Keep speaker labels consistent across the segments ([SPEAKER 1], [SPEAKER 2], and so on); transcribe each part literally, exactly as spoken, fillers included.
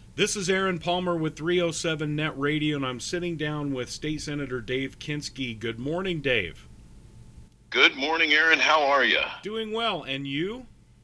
[SPEAKER 1] This is Aaron Palmer with three oh seven Net Radio, and I'm sitting down with State Senator Dave Kinski. Good morning, Dave.
[SPEAKER 2] Good morning, Aaron. How are you?
[SPEAKER 1] Doing well, and you?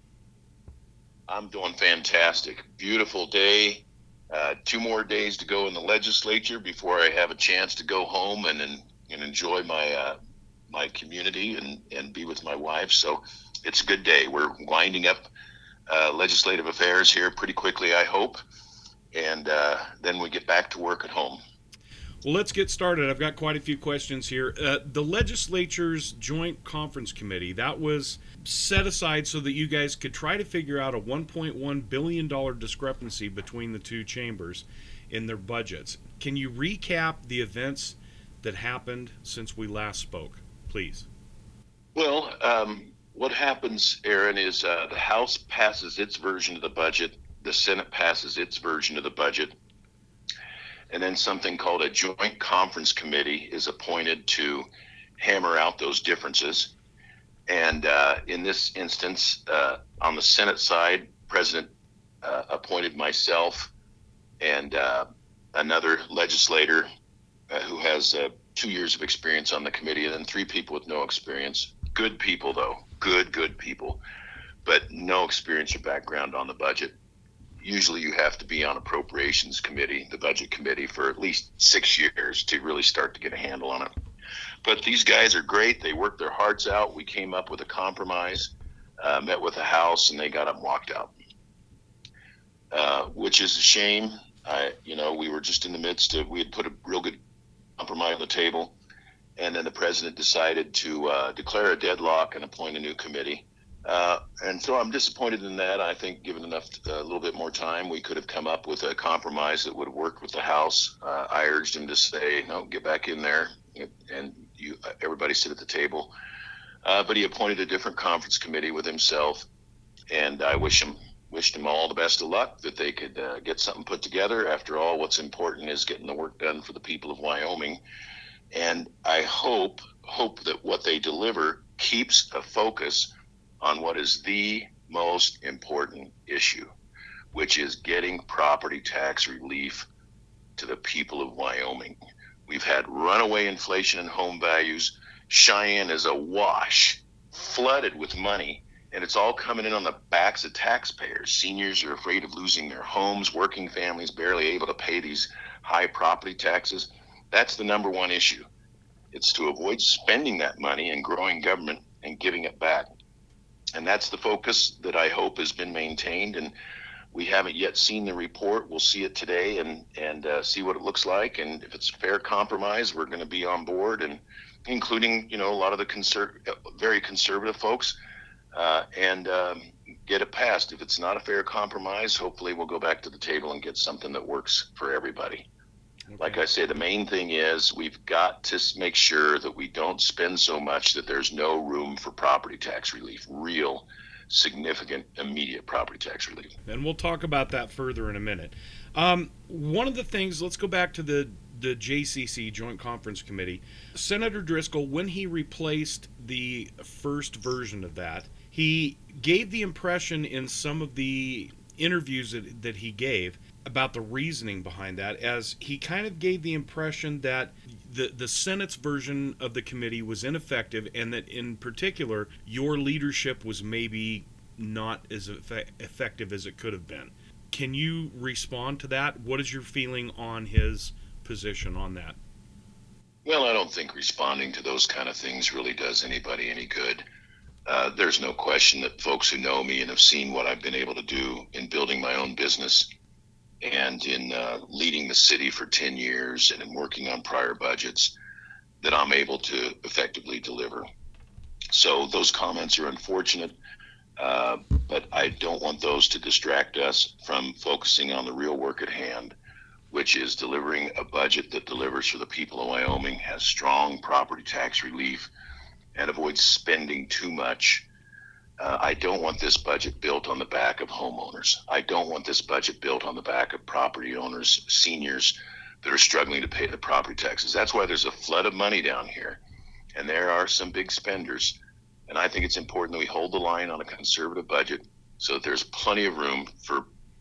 [SPEAKER 2] I'm doing fantastic. Beautiful day. Uh, two more days to go in the legislature before I have a chance to go home and and, and enjoy my uh, my community and, and be with my wife. So it's a good day. We're winding up uh, legislative affairs here pretty quickly, I hope, and uh, then we get back to work at home.
[SPEAKER 1] Well, let's get started. I've got quite a few questions here. Uh, the legislature's Joint Conference Committee, that was set aside so that you guys could try to figure out a one point one billion dollars discrepancy between the two chambers in their budgets. Can you recap the events that happened since we last spoke, please?
[SPEAKER 2] Well, um, what happens, Aaron, is uh, the House passes its version of the budget, the Senate passes its version of the budget, and then something called a Joint Conference Committee is appointed to hammer out those differences. And uh, in this instance, uh, on the Senate side, President uh, appointed myself and uh, another legislator uh, who has uh, two years of experience on the committee, and then three people with no experience. Good people, though. Good, good people. But no experience or background on the budget. Usually you have to be on appropriations committee, the budget committee, for at least six years to really start to get a handle on it. But these guys are great. They worked their hearts out. We came up with a compromise, uh, met with the House, and they got up and walked out, uh, which is a shame. I, you know, we were just in the midst of, we had put a real good compromise on the table, and then the president decided to uh, declare a deadlock and appoint a new committee. Uh, and so I'm disappointed in that. I think given enough, a uh, little bit more time, we could have come up with a compromise that would have worked with the House. Uh, I urged him to say, no, get back in there and you, everybody sit at the table. Uh, but he appointed a different conference committee with himself. And I wish him, wished him all the best of luck, that they could uh, get something put together. After all, what's important is getting the work done for the people of Wyoming. And I hope, hope that what they deliver keeps a focus on what is the most important issue, which is getting property tax relief to the people of Wyoming. We've had runaway inflation in home values. Cheyenne is awash, flooded with money, and it's all coming in on the backs of taxpayers. Seniors are afraid of losing their homes, working families barely able to pay these high property taxes. That's the number one issue. It's to avoid spending that money and growing government and giving it back. And that's the focus that I hope has been maintained. And we haven't yet seen the report. We'll see it today and, and uh, see what it looks like. And if it's a fair compromise, we're going to be on board, and including, you know, a lot of the conser- very conservative folks, uh, and um, get it passed. If it's not a fair compromise, hopefully we'll go back to the table and get something that works for everybody. Okay. Like I say, the main thing is we've got to make sure that we don't spend so much that there's no room for property tax relief, real, significant, immediate property tax relief.
[SPEAKER 1] And we'll talk about that further in a minute. Um, one of the things, let's go back to the, the J C C, Joint Conference Committee. Senator Driscoll, when he replaced the first version of that, he gave the impression in some of the interviews that, that he gave about the reasoning behind that, as he kind of gave the impression that the the Senate's version of the committee was ineffective, and that in particular your leadership was maybe not as effect- effective as it could have been. Can you respond to that? What is your feeling on his position on that?
[SPEAKER 2] Well, I don't think responding to those kind of things really does anybody any good. Uh, there's no question that folks who know me and have seen what I've been able to do in building my own business and in uh, leading the city for ten years and in working on prior budgets, that I'm able to effectively deliver. So those comments are unfortunate, uh, but I don't want those to distract us from focusing on the real work at hand, which is delivering a budget that delivers for the people of Wyoming, has strong property tax relief, and avoids spending too much. Uh, I don't want this budget built on the back of homeowners. I don't want this budget built on the back of property owners, seniors that are struggling to pay the property taxes. That's why there's a flood of money down here, and there are some big spenders. And I think it's important that we hold the line on a conservative budget so that there's plenty of room for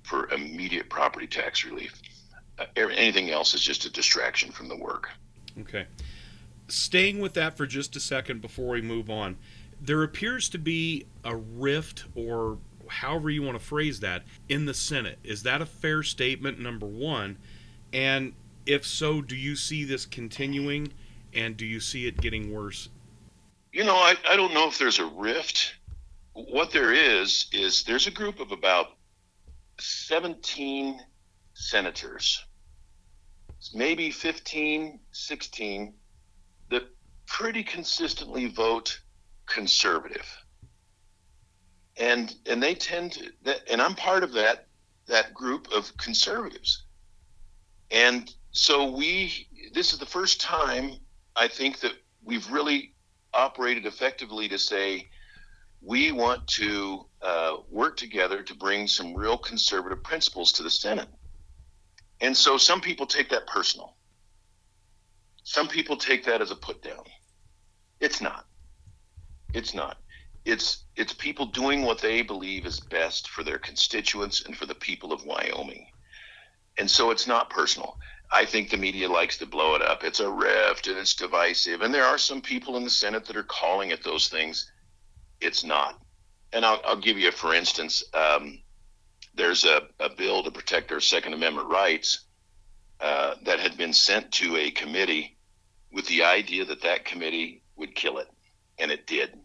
[SPEAKER 2] for immediate property tax relief. Uh, anything else is just a distraction from the work.
[SPEAKER 1] Okay. Staying with that for just a second before we move on, there appears to be a rift, or however you want to phrase that, in the Senate. Is that a fair statement, number one? And if so, do you see this continuing, and do you see it getting worse?
[SPEAKER 2] You know, I, I don't know if there's a rift. What there is, is there's a group of about seventeen senators, maybe fifteen, sixteen, that pretty consistently vote conservative. And and they tend to, and I'm part of that that group of conservatives. And so we, this is the first time I think that we've really operated effectively to say, we want to uh, work together to bring some real conservative principles to the Senate. And so some people take that personal. Some people take that as a put down. It's not. It's not. It's it's people doing what they believe is best for their constituents and for the people of Wyoming. And so it's not personal. I think the media likes to blow it up. It's a rift and it's divisive. And there are some people in the Senate that are calling it those things. It's not. And I'll, I'll give you, a, for instance, um, there's a, a bill to protect our Second Amendment rights uh, that had been sent to a committee with the idea that that committee would kill it. And it did.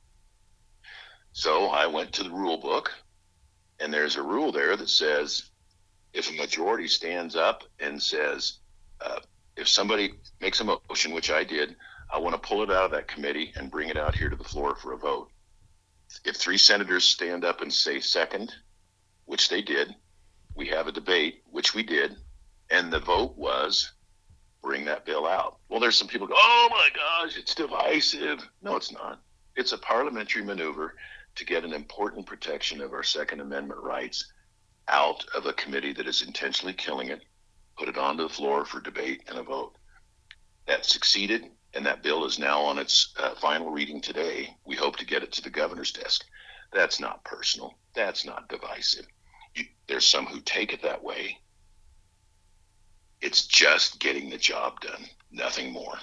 [SPEAKER 2] So I went to the rule book, and there's a rule there that says, if a majority stands up and says, uh, if somebody makes a motion, which I did, I want to pull it out of that committee and bring it out here to the floor for a vote. If three senators stand up and say second, which they did, we have a debate, which we did, and the vote was bring that bill out. Well, there's some people go, oh my gosh, it's divisive. No, it's not. It's a parliamentary maneuver to get an important protection of our Second Amendment rights out of a committee that is intentionally killing it, put it onto the floor for debate and a vote. That succeeded, and that bill is now on its uh, final reading today. We hope to get it to the governor's desk. That's not personal. That's not divisive. You, there's some who take it that way. It's just getting the job done, nothing more.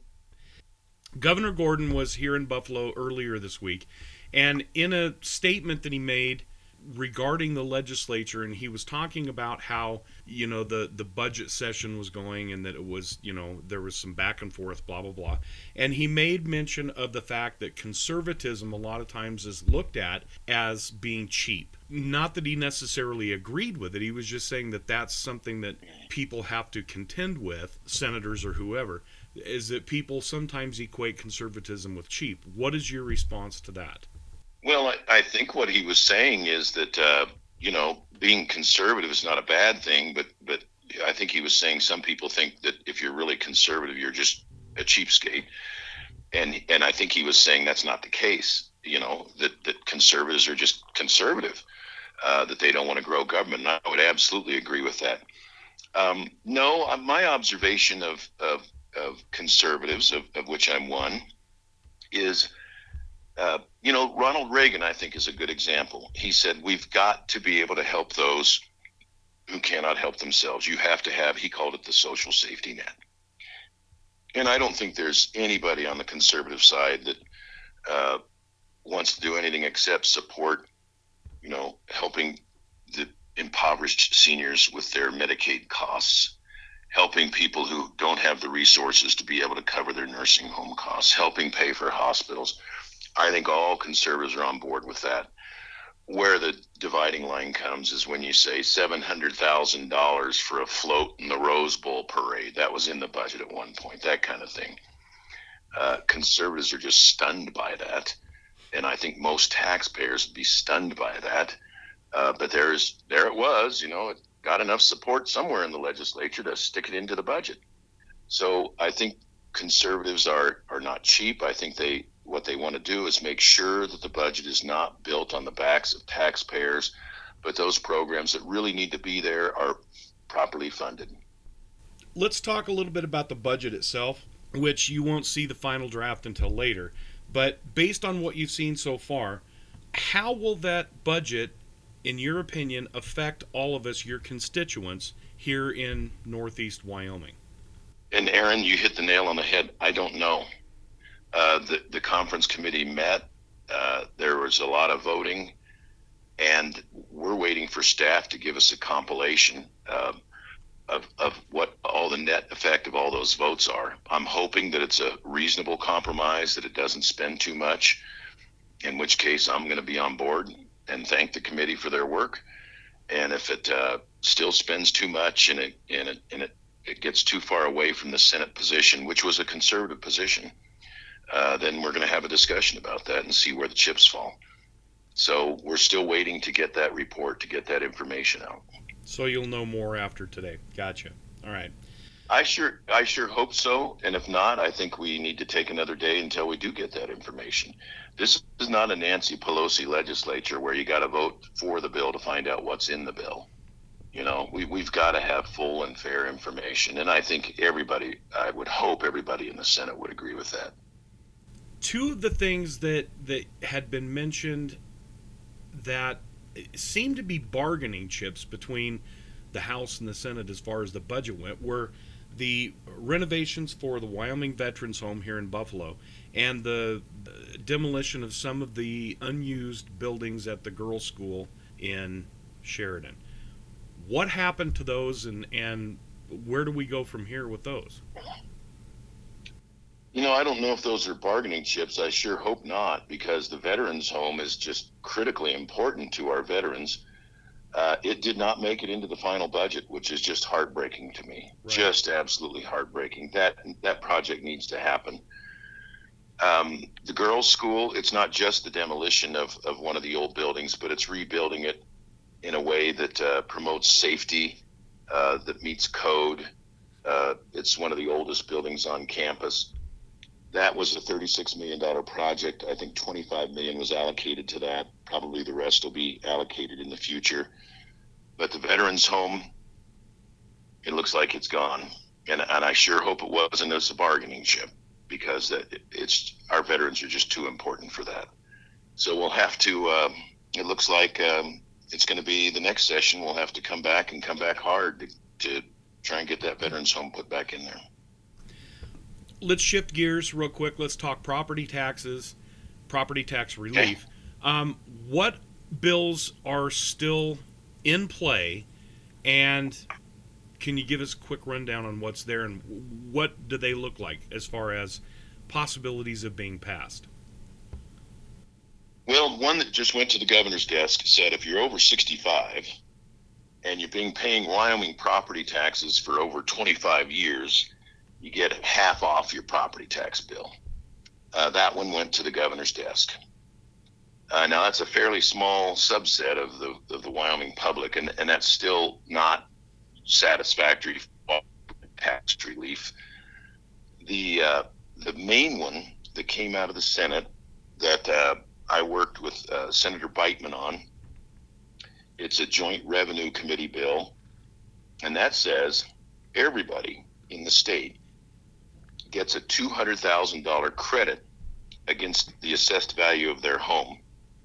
[SPEAKER 1] Governor Gordon was here in Buffalo earlier this week, and in a statement that he made regarding the legislature, and he was talking about how, you know, the the budget session was going, and that it was, you know, there was some back and forth, blah blah blah, and he made mention of the fact that conservatism a lot of times is looked at as being cheap. Not that he necessarily agreed with it, he was just saying that that's something that people have to contend with, senators or whoever, is that people sometimes equate conservatism with cheap. What is your response to that?
[SPEAKER 2] Well, I, I think what he was saying is that, uh, you know, being conservative is not a bad thing, but, but I think he was saying some people think that if you're really conservative, you're just a cheapskate. And and I think he was saying that's not the case, you know, that, that conservatives are just conservative, uh, that they don't want to grow government. And I would absolutely agree with that. Um, no, my observation of, of, of conservatives, of, of which I'm one, is Uh, you know, Ronald Reagan, I think, is a good example. He said, we've got to be able to help those who cannot help themselves. You have to have, he called it the social safety net. And I don't think there's anybody on the conservative side that uh, wants to do anything except support, you know, helping the impoverished seniors with their Medicaid costs, helping people who don't have the resources to be able to cover their nursing home costs, helping pay for hospitals. I think all conservatives are on board with that. Where the dividing line comes is when you say seven hundred thousand dollars for a float in the Rose Bowl parade. That was in the budget at one point, that kind of thing. Uh, conservatives are just stunned by that. And I think most taxpayers would be stunned by that. Uh, but there's there it was, you know, it got enough support somewhere in the legislature to stick it into the budget. So I think conservatives are, are not cheap. I think they what they want to do is make sure that the budget is not built on the backs of taxpayers, but those programs that really need to be there are properly funded.
[SPEAKER 1] Let's talk a little bit about the budget itself, which you won't see the final draft until later. But based on what you've seen so far, how will that budget in your opinion, affect all of us, your constituents, here in Northeast Wyoming?
[SPEAKER 2] And Aaron, you hit the nail on the head. I don't know. Uh, the, the conference committee met. Uh, there was a lot of voting, and we're waiting for staff to give us a compilation uh, of, of what all the net effect of all those votes are. I'm hoping that it's a reasonable compromise, that it doesn't spend too much, in which case I'm going to be on board and thank the committee for their work. And if it uh, still spends too much and it, and it, and it, it gets too far away from the Senate position, which was a conservative position, uh, then we're going to have a discussion about that and see where the chips fall. So we're still waiting to get that report, to get that information out.
[SPEAKER 1] So you'll know more after today. Gotcha. All right.
[SPEAKER 2] I sure, I sure hope so. And if not, I think we need to take another day until we do get that information. This is not a Nancy Pelosi legislature where you got to vote for the bill to find out what's in the bill. You know, we, we've got to have full and fair information. And I think everybody, I would hope everybody in the Senate would agree with that.
[SPEAKER 1] Two of the things that, that had been mentioned that seemed to be bargaining chips between the House and the Senate as far as the budget went were the renovations for the Wyoming Veterans Home here in Buffalo and the demolition of some of the unused buildings at the girls' school in Sheridan. What happened to those, and, and where do we go from here with those?
[SPEAKER 2] You know, I don't know if those are bargaining chips. I sure hope not, because the Veterans Home is just critically important to our veterans. Uh, it did not make it into the final budget, which is just heartbreaking to me. Right. Just absolutely heartbreaking. That that project needs to happen. Um, the girls' school, it's not just the demolition of, of one of the old buildings, but it's rebuilding it in a way that uh, promotes safety, uh, that meets code. Uh, it's one of the oldest buildings on campus. That was a thirty-six million dollars project. I think twenty-five million dollars was allocated to that. Probably the rest will be allocated in the future. But the Veterans Home, it looks like it's gone. And, and I sure hope it wasn't as a bargaining chip, because it, it's our veterans are just too important for that. So we'll have to, uh, it looks like um, it's going to be the next session. We'll have to come back and come back hard to, to try and get that Veterans Home put back in there.
[SPEAKER 1] Let's shift gears real quick. Let's talk property taxes, property tax relief. Okay. Um, what bills are still in play, and can you give us a quick rundown on what's there and what do they look like as far as possibilities of being passed?
[SPEAKER 2] Well, one that just went to the governor's desk said if you're over sixty-five and you've been paying Wyoming property taxes for over twenty-five years, you get half off your property tax bill. Uh, that one went to the governor's desk. Uh, now, that's a fairly small subset of the of the Wyoming public, and, and that's still not satisfactory tax relief. The uh, the main one that came out of the Senate that uh, I worked with uh, Senator Beitman on, it's a joint revenue committee bill, and that says everybody in the state gets a two hundred thousand dollars credit against the assessed value of their home.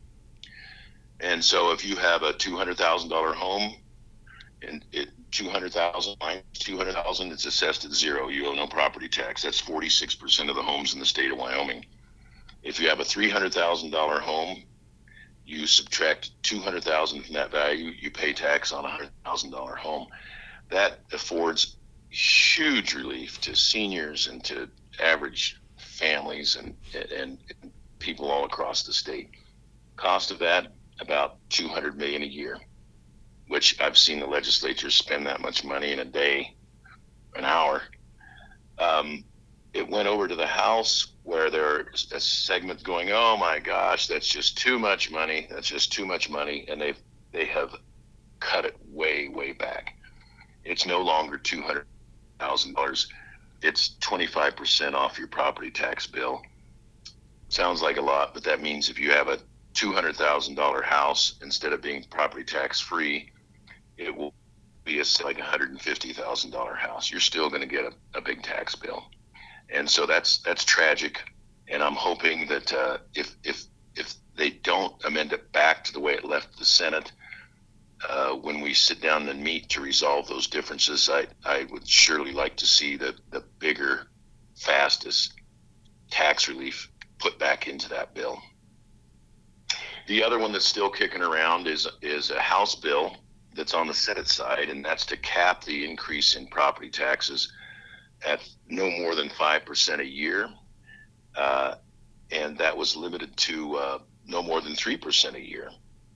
[SPEAKER 2] And so if you have a two hundred thousand dollars home and it two hundred thousand dollars minus two hundred thousand dollars, it's assessed at zero. You owe no property tax. That's forty-six percent of the homes in the state of Wyoming. If you have a three hundred thousand dollars home, you subtract two hundred thousand dollars from that value, you pay tax on a one hundred thousand dollars home. That affords huge relief to seniors and to average families and, and, and people all across the state. Cost of that, about two hundred million dollars a year, which I've seen the legislature spend that much money in a day, an hour. Um, it went over to the House where there's a segment going, oh my gosh, that's just too much money. That's just too much money. And they've, they have cut it way, way back. It's no longer two hundred thousand dollars. It's twenty-five percent off your property tax bill. Sounds like a lot, but that means if you have a two hundred thousand dollars house, instead of being property tax free, it will be a, like a one hundred fifty thousand dollars house. You're still going to get a, a big tax bill. And so that's that's tragic. And I'm hoping that uh, if if if they don't amend it back to the way it left the Senate, uh, when we sit down and meet to resolve those differences, I, I would surely like to see the, the bigger, fastest tax relief put back into that bill. The other one that's still kicking around is is a House bill that's on the Senate side, and that's to cap the increase in property taxes at no more than five percent a year. Uh, and that was limited to uh, no more than three percent a year.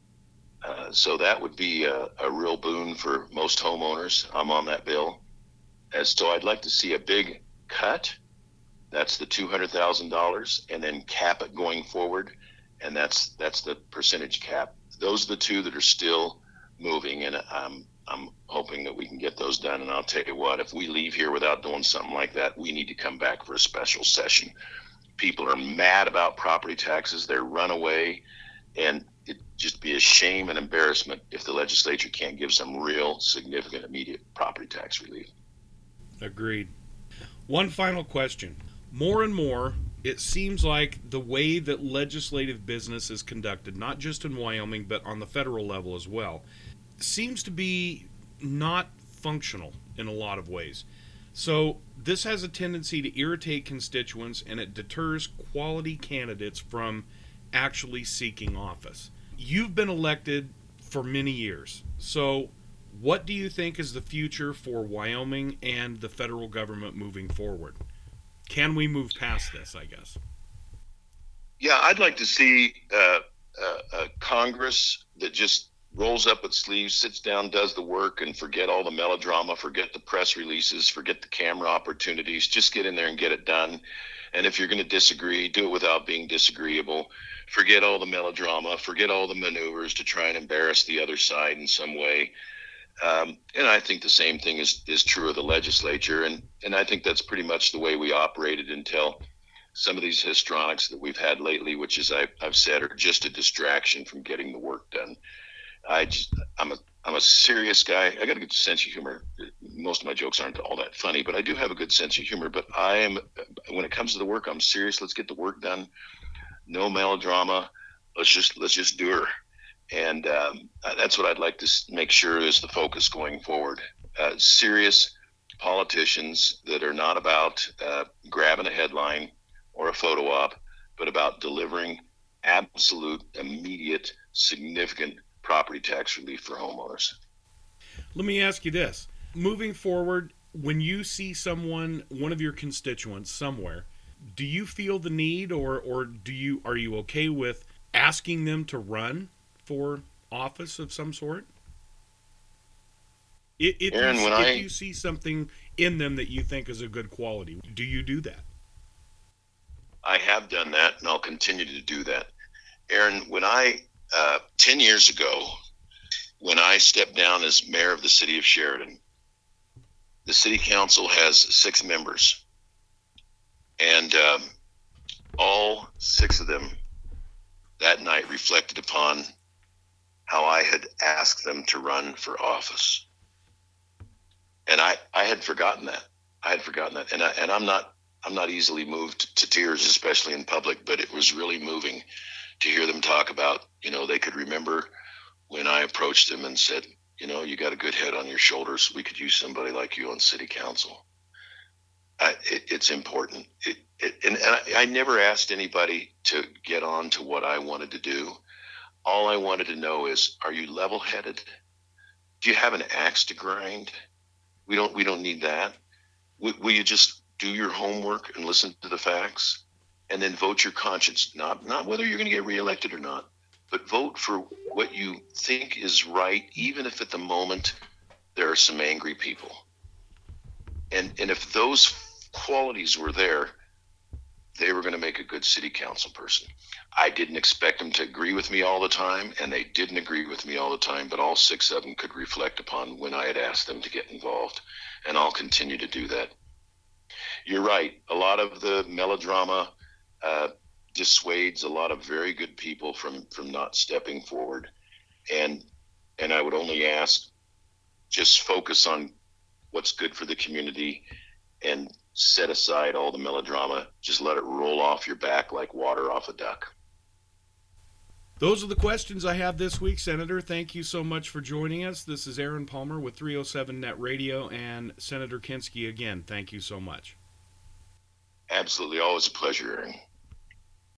[SPEAKER 2] Uh, so that would be a, a real boon for most homeowners. I'm on that bill. As so I'd like to see a big cut. That's the two hundred thousand dollars, and then cap it going forward. And that's that's the percentage cap. Those are the two that are still moving, and I'm I'm hoping that we can get those done. And I'll tell you what, if we leave here without doing something like that, we need to come back for a special session. People are mad about property taxes. They're runaway, and it'd just be a shame and embarrassment if the legislature can't give some real significant immediate property tax relief.
[SPEAKER 1] Agreed. One final question. More and more, it seems like the way that legislative business is conducted, not just in Wyoming, but on the federal level as well, seems to be not functional in a lot of ways. So this has a tendency to irritate constituents, and it deters quality candidates from actually seeking office. You've been elected for many years. So what do you think is the future for Wyoming and the federal government moving forward? Can we move past this, I guess?
[SPEAKER 2] Yeah, I'd like to see uh, a, a Congress that just rolls up its sleeves, sits down, does the work, and forget all the melodrama, forget the press releases, forget the camera opportunities. Just get in there and get it done. And if you're going to disagree, do it without being disagreeable. Forget all the melodrama, forget all the maneuvers to try and embarrass the other side in some way. Um, and I think the same thing is, is true of the legislature. And, and I think that's pretty much the way we operated until some of these histrionics that we've had lately, which, as I, I've said, are just a distraction from getting the work done. I just, I'm a, I'm a serious guy. I got a good sense of humor. Most of my jokes aren't all that funny, but I do have a good sense of humor. But I am, when it comes to the work, I'm serious. Let's get the work done. No melodrama. Let's just, let's just do her. And um, that's what I'd like to make sure is the focus going forward. Uh, serious politicians that are not about uh, grabbing a headline or a photo op, but about delivering absolute, immediate, significant property tax relief for homeowners.
[SPEAKER 1] Let me ask you this. Moving forward, when you see someone, one of your constituents somewhere, do you feel the need or, or do you are you okay with asking them to run for office of some sort? If, if,
[SPEAKER 2] Aaron,
[SPEAKER 1] you,
[SPEAKER 2] when
[SPEAKER 1] if
[SPEAKER 2] I,
[SPEAKER 1] you see something in them that you think is a good quality, do you do that?
[SPEAKER 2] I have done that, and I'll continue to do that. Aaron, when I, uh, ten years ago, when I stepped down as mayor of the city of Sheridan, the city council has six members, and um, all six of them that night reflected upon how I had asked them to run for office. And I, I had forgotten that. I had forgotten that. And I, and I'm not, I'm not easily moved to tears, especially in public, but it was really moving to hear them talk about, you know, they could remember when I approached them and said, you know, you got a good head on your shoulders. We could use somebody like you on city council. I, it, it's important. It, it, and and I, I never asked anybody to get on to what I wanted to do. All I wanted to know is, are you level-headed? Do you have an axe to grind? We don't. We don't need that. Will, will you just do your homework and listen to the facts, and then vote your conscience? Not not whether you're going to get reelected or not, but vote for what you think is right, even if at the moment there are some angry people. And and if those qualities were there, they were going to make a good city council person. I didn't expect them to agree with me all the time, and they didn't agree with me all the time, but all six of them could reflect upon when I had asked them to get involved, and I'll continue to do that. You're right. A lot of the melodrama uh, dissuades a lot of very good people from, from not stepping forward. And, and I would only ask, just focus on what's good for the community and set aside all the melodrama. Just let it roll off your back like water off a duck.
[SPEAKER 1] Those are the questions I have this week, Senator. Thank you so much for joining us. This is Aaron Palmer with three oh seven Net Radio, and Senator Kinski again. Thank you so much.
[SPEAKER 2] Absolutely. Always a pleasure, Aaron.